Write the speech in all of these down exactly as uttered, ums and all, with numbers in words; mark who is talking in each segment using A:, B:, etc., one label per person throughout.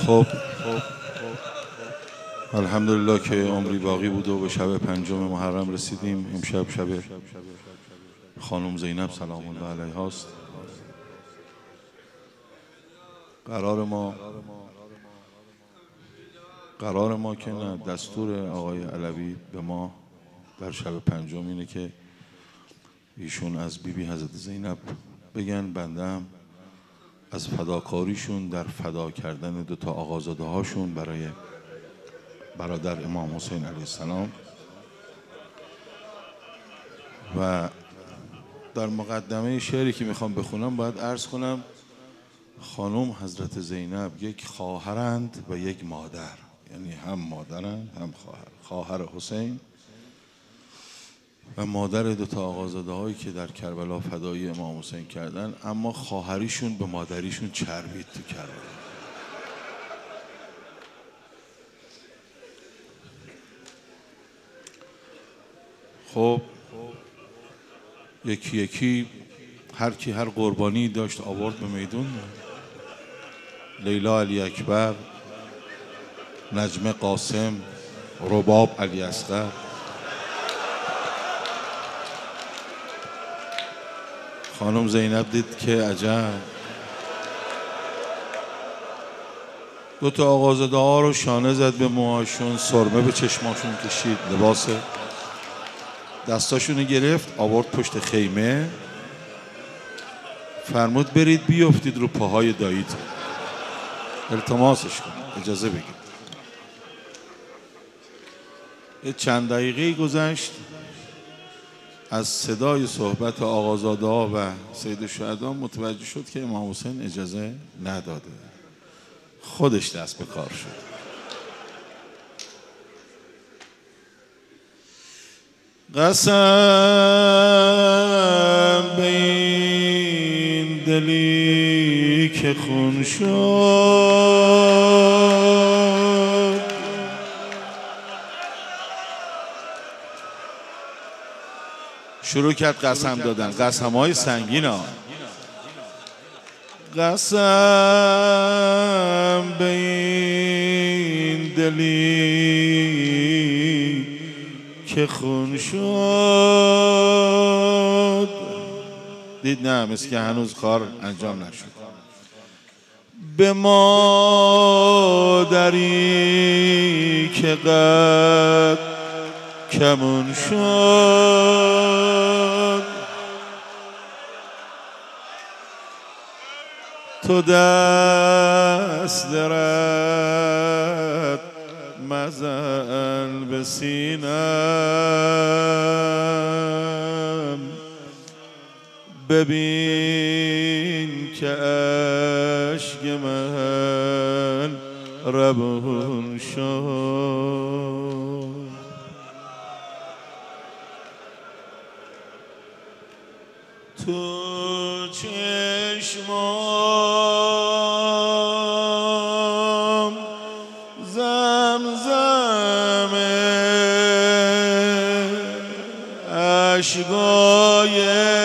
A: خب الحمدلله که عمری باقی بود و به شب پنجم محرم رسیدیم. امشب شب خانم زینب سلام الله علیها است. قرار ما قرار ما که نه، دستور آقای علوی به ما در شب پنجم اینه که ایشون از بیبی بی حضرت زینب بگن، بنده هم از فداکاریشون در فدا کردن دو تا آقازاده هاشون برای برادر امام حسین علیه السلام. و در مقدمه شعری که میخوام بخونم باید عرض کنم خانم حضرت زینب یک خواهرند و یک مادر، یعنی هم مادرند هم خواهر، خواهر حسین و مادر دو تا آقازاده هایی که در کربلا فدایی امام حسین کردن، اما خواهریشون به مادریشون چربید تو کربلا. خب یکی یکی هر کی هر قربانی داشت آورد به میدون. لیلا علی اکبر، نجمه قاسم، رباب علی اصغر. خانم زینب دید که عجب، دو تا آقازاده ها رو شانه زد به موهاشون، سرمه به چشماشون کشید، لباس دستاشونو گرفت آورد پشت خیمه، فرمود برید بیافتید رو پاهای داییتون، التماسش کن، اجازه بگید. یه چند دقیقه گذشت، از صدای صحبت آقازاده ها و سید الشهدا متوجه شد که امام حسین اجازه نداده، خودش دست به کار شد. قسم به این دلی که خون شد، شروع کرد قسم دادن، قسم های سنگین ها. قسم به این دلی که خون شد، دید نه، مثل که هنوز کار انجام نشد. به مادری که قد کمون شد، تو دست درد مزن به سینم، ببین که اشک من روان شد. تو چشمام زمزم اشکای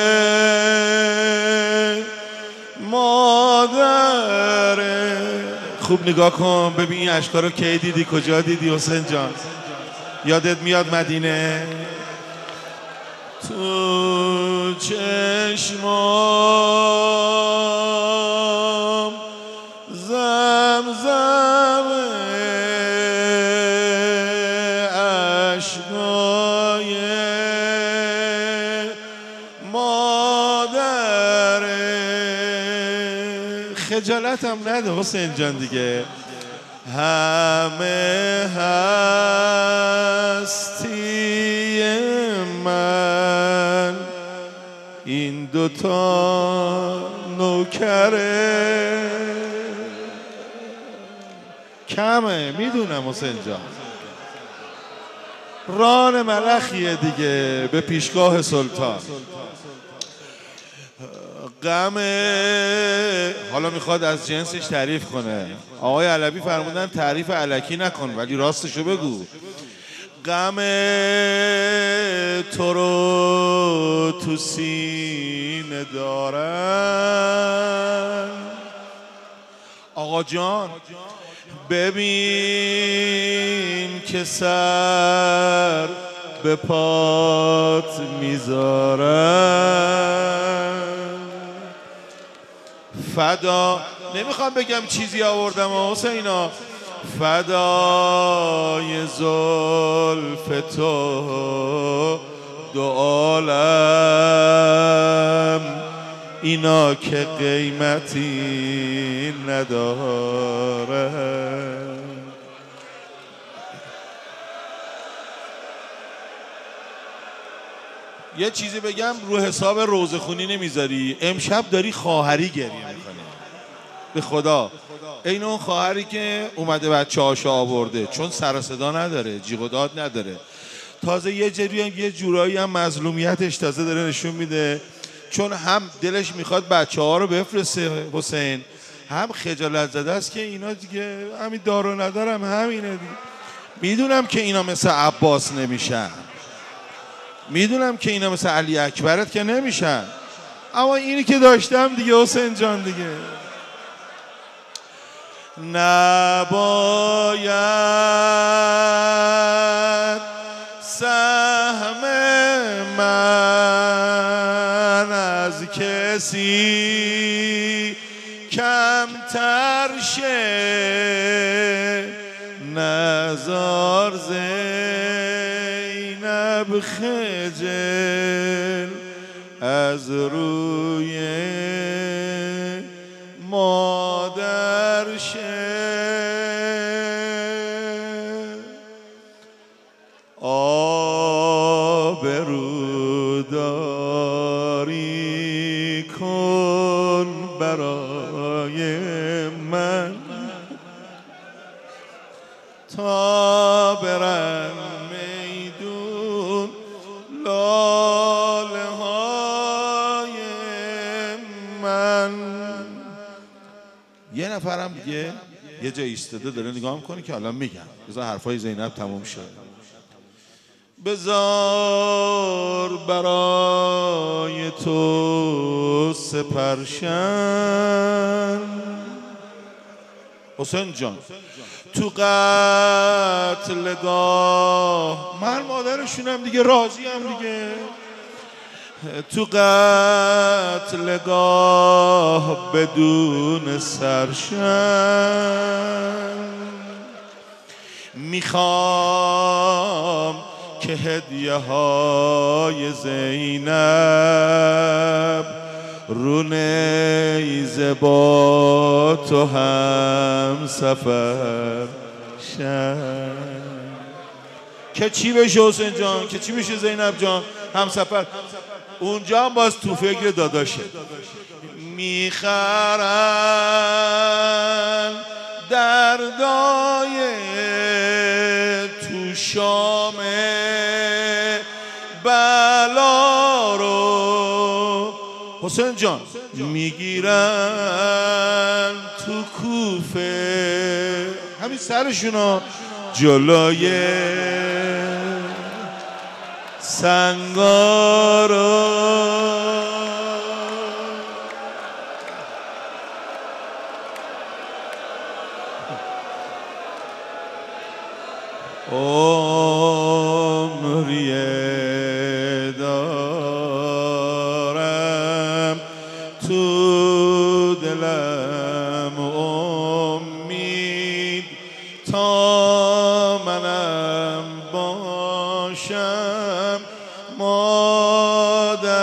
A: مادره. خوب نگاه کن ببین این اشکا رو کی دیدی، کجا دیدی حسین جان؟ یادت میاد مدینه؟ تو چشمام زمزم اشکای مادره. خجالتم نده حسین جان دیگه، همه هستی من این دوتا نوکره. کمه میدونم حسین جان، ران ملخیه دیگه به پیشگاه سلطان. غم حالا میخواد از جنسش تعریف کنه. آقای علوی فرمودن تعریف الکی نکن ولی راستشو بگو. غم تو رو تو سینه دارن آقا جان، ببین که سر به پات میذارم فدا. نمیخوام بگم چیزی آوردم حسینا، فدای زلف تو دو عالم اینا که قیمتی نداره. یه چیزی بگم رو حساب روزخونی نمیذاری، امشب داری خواهری گریه میکنی به خدا. این اون خواهری که اومده بچه هاشو آورده، چون سر صدا نداره، جیغ و داد نداره، تازه یه جوری یه جورایی هم مظلومیتش تازه داره نشون میده، چون هم دلش میخواد بچه ها رو بفرسته حسین، هم خجالت زده است که اینا دیگه همین دارو ندارم همینه دیگه. میدونم که اینا مثل عباس نمیشن، میدونم که اینا مثل علی اکبرت که نمیشن، اما اینی که داشتم دیگه حسین جان دیگه. نباید سهم من از کسی کمتر شه، نزار زینب خجل از روی مادر شه. آبروداری کن برای من تا برن میدون لاله های من. یه نفرم دیگه یه جا ایستاده داره نگاه میکنه که الان میگم، بذار حرفای زینب تموم شد. بذار برای تو سپرشن حسین جان تو قتلگاه، من مادرشونم دیگه، راضی هم دیگه، تو قتلگاه بدون سرشن. میخوام که هدیه های زینب رو نیزه با تو هم سفر شن. که چی بشه حسین جان، که چی بشه زینب جان، هم سفر. اونجا هم باز تو فکر داداشه. میخرن دردای تو شام بلا رو حسین جان، میگیرن تو کوفه همین سرشونا جلوی سنگارو. عمریه دارم تو دلم امید تا منم باشم مادر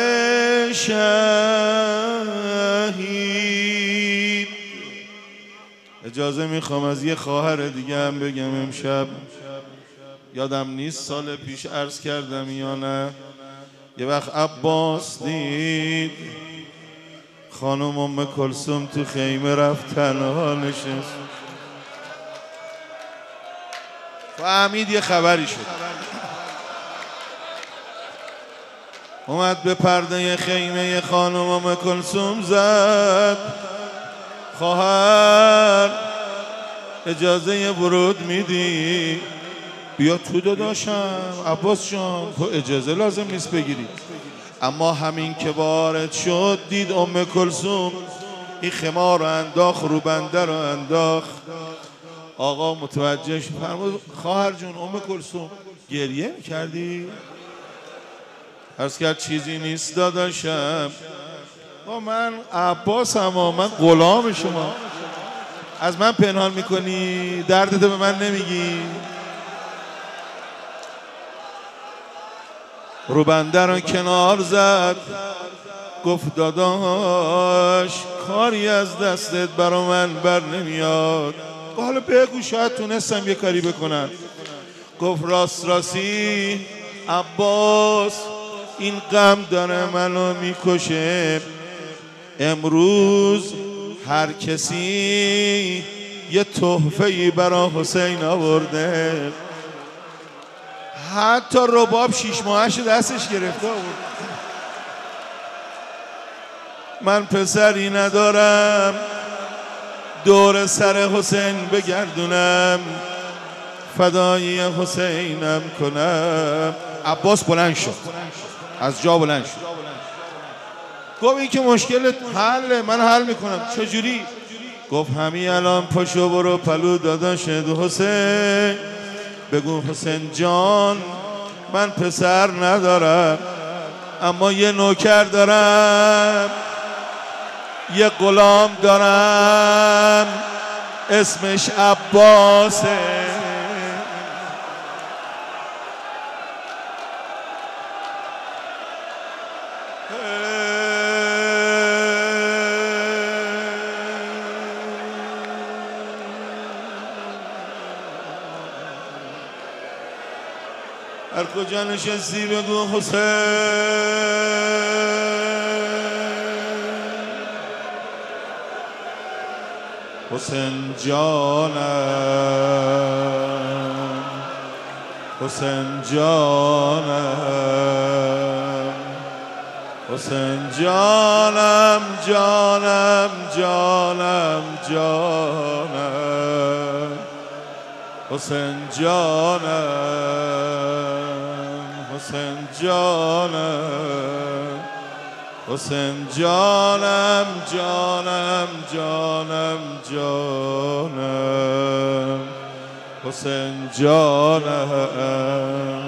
A: شهید. اجازه میخوام از یه خواهر دیگه هم بگم. امشب یادم نیست سال پیش عرض کردم یا نه، یه وقت عباس دید خانم ام کلثوم تو خیمه رفت تنها نشست، فهمید یه خبری شد، اومد به پرده خیمه خانم ام کلثوم زد. خواهر اجازه ورود میدی؟ بیا تو داداشم عباس جان، تو اجازه لازم نیست بگیری. اما همین که وارد شد دید ام کلثوم این خمار رو انداخت رو بنده رو انداخت، آقا متوجه شد فرمود خواهر جون ام کلثوم گریه میکردی؟ عرض کرد چیزی نیست داداشم. با من عباسم و من غلام شما، از من پنهان میکنی؟ دردتو به من نمیگی؟ رو بنده رو کنار زد گفت داداش کاری از دستت برا من بر نمیاد. حالا بگو شاید تونستم یه کاری بکنم. گفت راست راستی عباس این غم داره منو میکشه. امروز هر کسی یه تحفه‌ای برا حسین آورده، حتی رباب شیش ماهش دستش گرفته بود. من پسری ندارم دور سر حسین بگردونم، فدایی حسینم کنم. عباس بلند شد، از جا بلند شد، گفت این که مشکلت حله، من حل میکنم. چجوری؟ گفت همین الان پاشو برو پلو داداشت حسین بگو حسین جان من پسر ندارم اما یه نوکر دارم، یه غلام دارم اسمش عباسه. هر کجا نشستی بگو حسین، حسین جانم، حسین جانم، حسین جانم، جانم جانم جانم، حسین جانم، حسین جانم، حسین جانم جانم جانم جانم، حسین جانم.